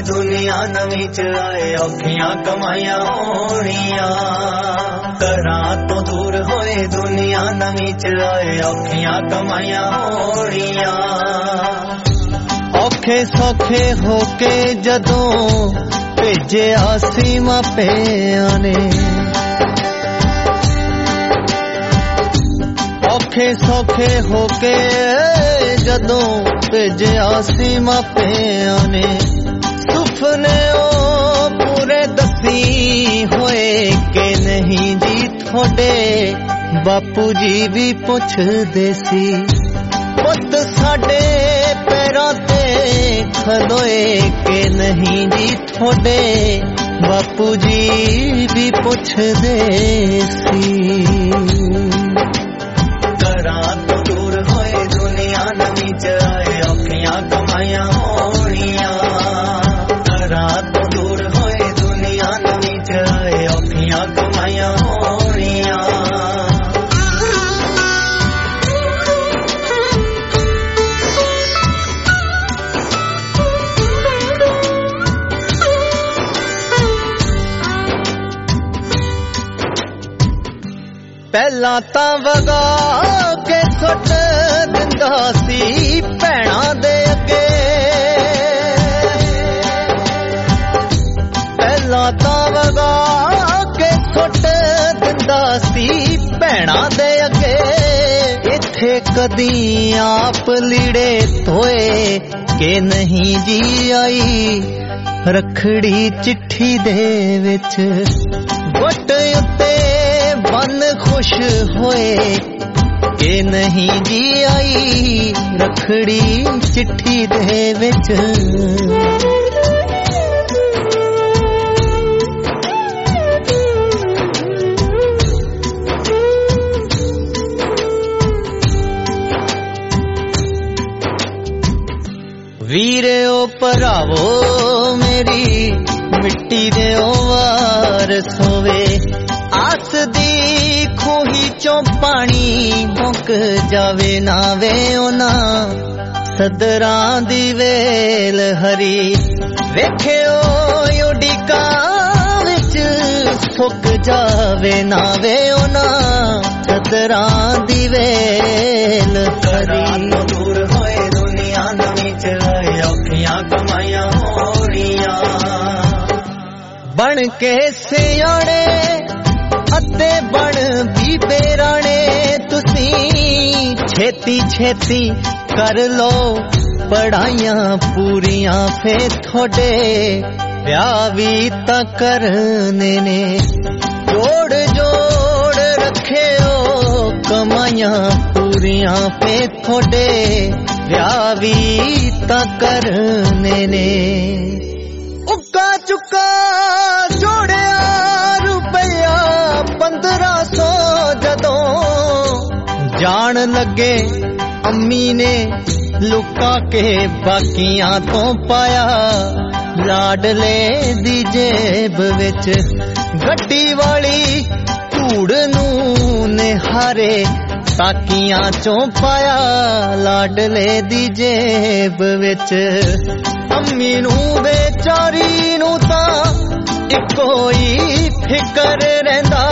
दुनिया नवीं च आए औखियां कमाइयां होणियां घरां तो दूर होए दुनिया नवीं च आए औखियां कमाइयां होणियां औखे सौखे होके जदों भेजिया सी मापियां ने औखे सौखे होके जदों भेजिया सी मापियां ने सुपने ओ पूरे दसी होए के नहीं जी थोड़े बापू जी भी पुछदे सी पुत साडे पैरां ते खलोए के नहीं जी थोड़े बापू जी भी पुछदे सी तो दूर होए दुनिया नवीं च आए औखियां कमाइयां होणियां तो दूर होए दुनिया नवीं च आए औखियां कमाइयां होणियां पहला तां वगा के सुट दिंदा सी भैणां दे अगे पहला तां वगा के सुट दिंदा सी भैणां दे अगे इत्थे कदी आप लीड़े धोए के नहीं जी आई रखड़ी चिट्ठी दे विच गुट उत्ते मन खुश होए के नहीं जी आई रखड़ी चिट्ठी दे विच वीरे ओ भरावो मेरी मिट्टी दे ओ वारस होवे आस दी खूही चों पानी मुक जावे ना वे ओना सदरां दी वेल हरी वेखियो उडिका विच सुक जावे ना वे ओना सदरां दी वेल हरी दूर होए दुनिया नवीं च आए औखियां कमाइयां होणियां बन के सियाणे अते बन बीबे राणे तुसी छेती छेती कर लो पढ़ाइयां पूरियां फे थोड़े ब्याह भी तां करने ने जोड़ जोड़ रखे ओ कमाइयां पूरियां फे थोड़े ब्याह भी तां करने ने उक्का चुक्का जोड़िया रुपया 1500 जदों जान लगे अम्मी ने लुका के बाकियां तो पाया लाडले दी जेब विच गड्डी वाली धूड़ नू निहारे ताकियां चों पाया लाडले दी जेब विच अम्मी नू बेचारी नू तां इक्को ही फिकर रहिंदा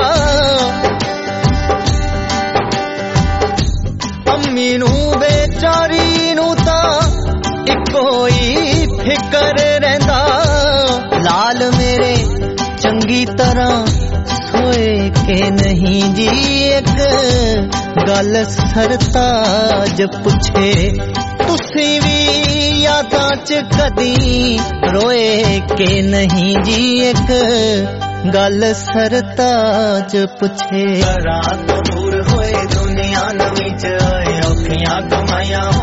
अम्मी नू बेचारी नू तां इक्को ही फिकर रहिंदा लाल मेरे चंगी तरह सोए के नहीं जी एक गल सरताज पुछे तुसी भी यादां च कदी रोए के नहीं जी एक गल सरताज पुछे रात दूर होए दुनिया नवीं च आए औखियां कमाइयां